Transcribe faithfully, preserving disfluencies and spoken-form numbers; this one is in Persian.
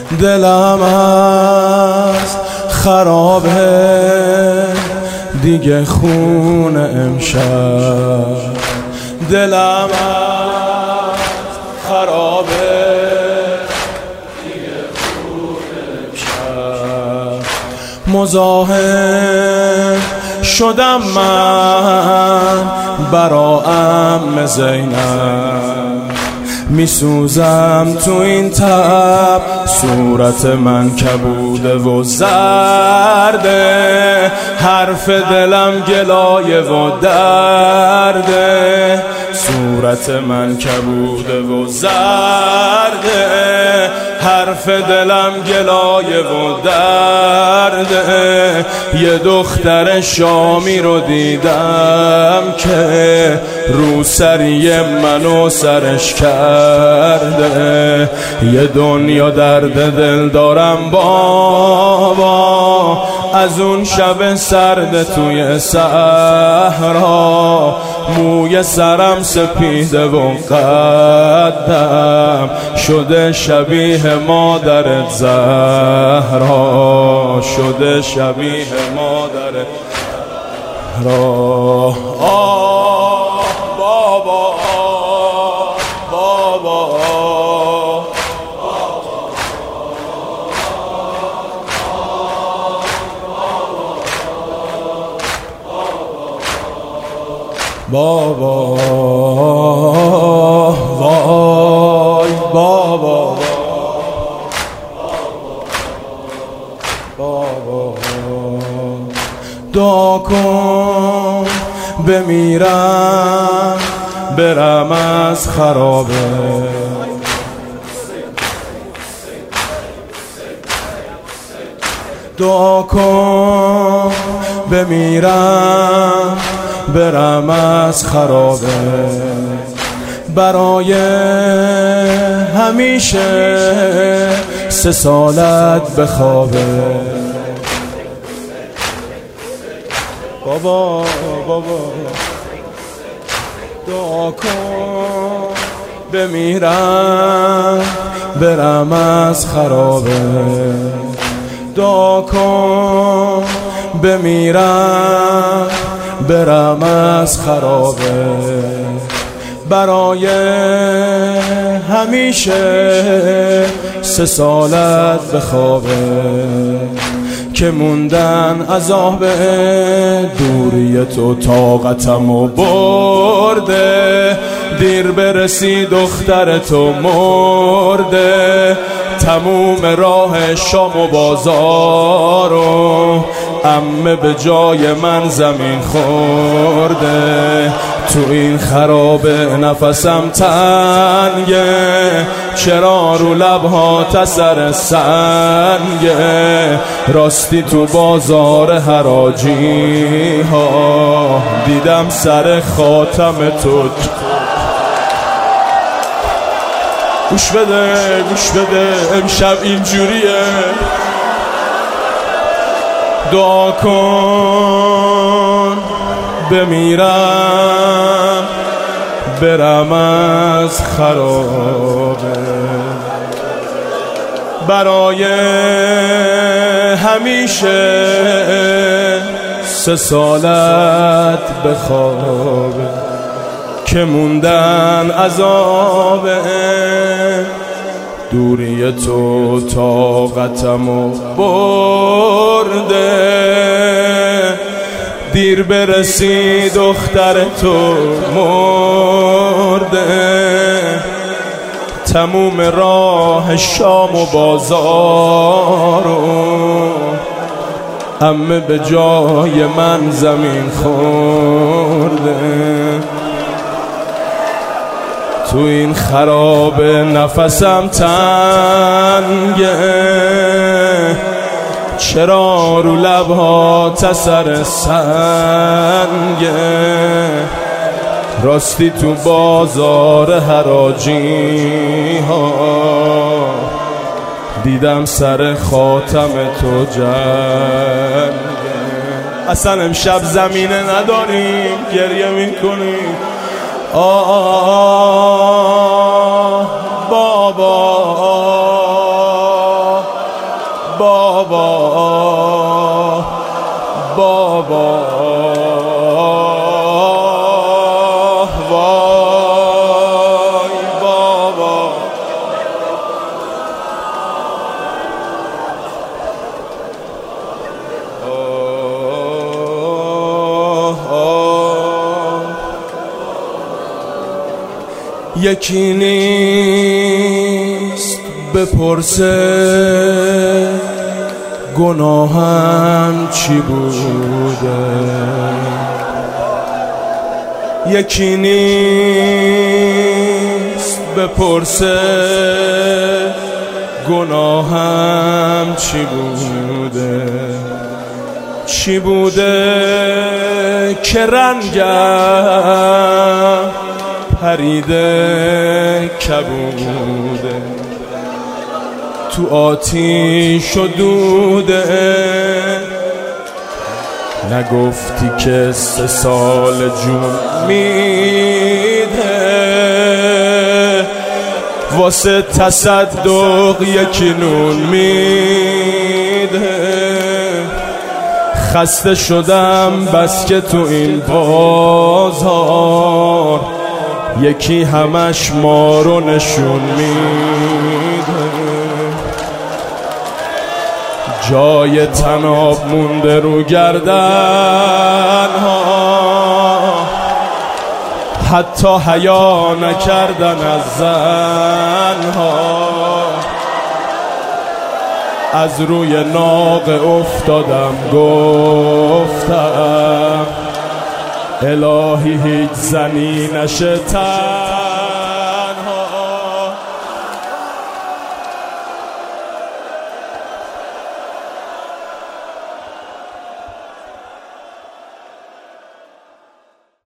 دلم است خرابه دیگه خون امشب، دلم است خرابه دیگه خون امشب. مزاحم شدم من برا عم زینب، میسوزم تو این تب، صورت من کبوده و زرده، حرف دلم گلایه و درده، صورت من کبوده و زرده، حرف دلم گلایه و درده. یه دختر شامی رو دیدم که روسری منو سرش کرده، یه دنیا درد دل دارم بابا، از اون شب سرد توی صحرا، موی سرم سپیده و قدم شده شبیه مادرت زهرا، شده شبیه مادرت زهرا. آه بابا بابا بابا وای بابا بابا، دعا کن بمیرم برم از خرابه، دعا کن بمیرم برم از خرابه، برای همیشه سه سالت بخوابه. بابا بابا دعا کن بمیرم برم از خرابه، دعا کن بمیرم برم از خرابه، برای همیشه سه سالت بخوابه، که موندن عذاب دوری تو طاقتمو برده، دیر برسی دختر تو مرده، تموم راه شام و بازارو عمه به جای من زمین خورده، تو این خرابه نفسم تنگه، چرا رو لبها تسر سنگه، راستی تو بازار حراجی ها دیدم سر خاتم تو. گوش بده گوش بده امشب اینجوریه، دعا کن بمیرم برم از خرابه، برای همیشه سه سالت بخوابه، که موندن عذاب دوری تو طاقتمو برده، دیر برسی دختر تو مرده، تموم راه شام و بازارو عمه به جای من زمین خورده، تو این خرابه نفسم تنگه، چرا رو لبها تسر سنگه، راستی تو بازار حراجی ها دیدم سر خاتم تو جنگه. اصلا امشب زمینه نداریم گریه میکنیم. آه بابا بابا بابا وای بابا آه آه. یکی نیست بپرسه گناهم چی بوده، یکی نیست بپرسه گناهم چی بوده، چی بوده که رنگم پریده کبوده، تو آتیش و دوده، نگفتی که سه سال جون میده، واسه تصدق یکی نون میده. خسته شدم بس که تو این بازار یکی همش ما رو نشون میده، جای تناب مونده رو گردن ها، حتی حیا نکردن از زن ها. از روی ناق افتادم گفتم الهی هیچ زنی نشه تن